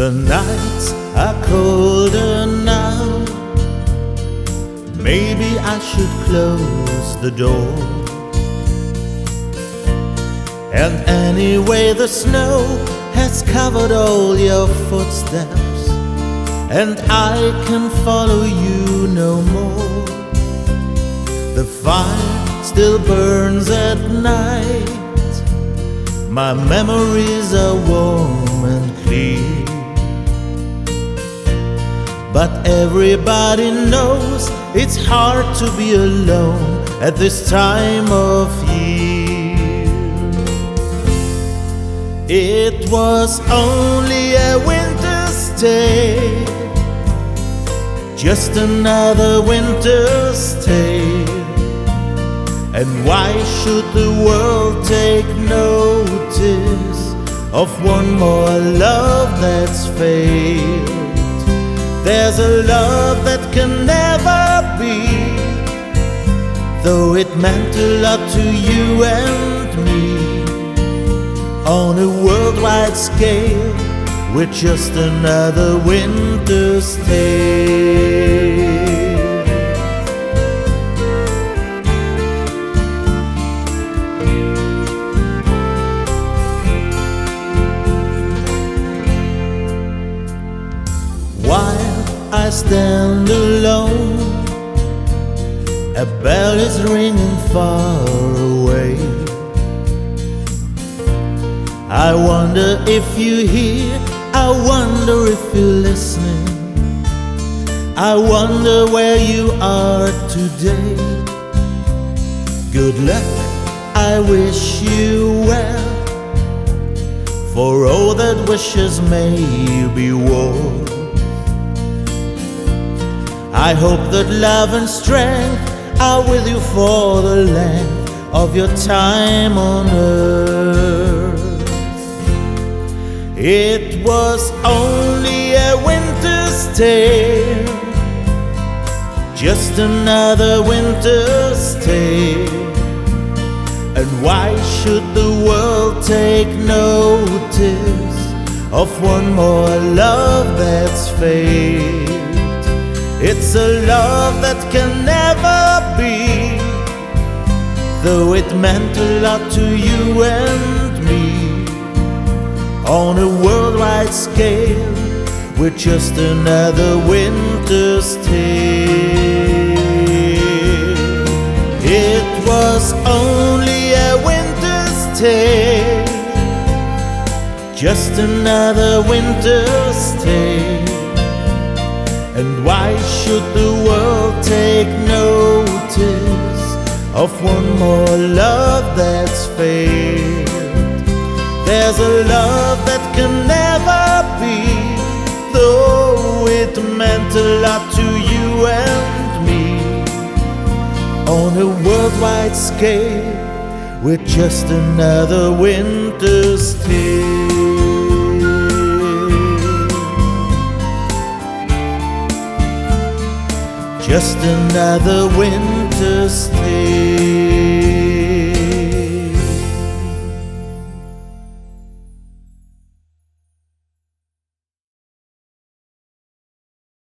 The nights are colder now. Maybe I should close the door. And anyway, the snow has covered all your footsteps, and I can follow you no more. The fire still burns at night. My memories are warm and clear. But everybody knows it's hard to be alone at this time of year. It was only a winter's day, just another winter's tale. And why should the world take notice of one more love that's failed? There's a love that can never be, though it meant a lot to you and me. On a worldwide scale, we're just another winter's tale. I stand alone, a bell is ringing far away. I wonder if you hear, I wonder if you're listening. I wonder where you are today. Good luck, I wish you well, for all that wishes may be war. I hope that love and strength are with you for the length of your time on earth. It was only a winter's tale, just another winter's tale. And why should the world take notice of one more love that's failed? It's a love that can never be, though it meant a lot to you and me. On a worldwide scale, we're just another winter's tale. It was only a winter's tale, just another winter's tale. And why should the world take notice of one more love that's failed? There's a love that can never be, though it meant a lot to you and me. On a worldwide scale, we're just another winter's tale. Just another winter's tale.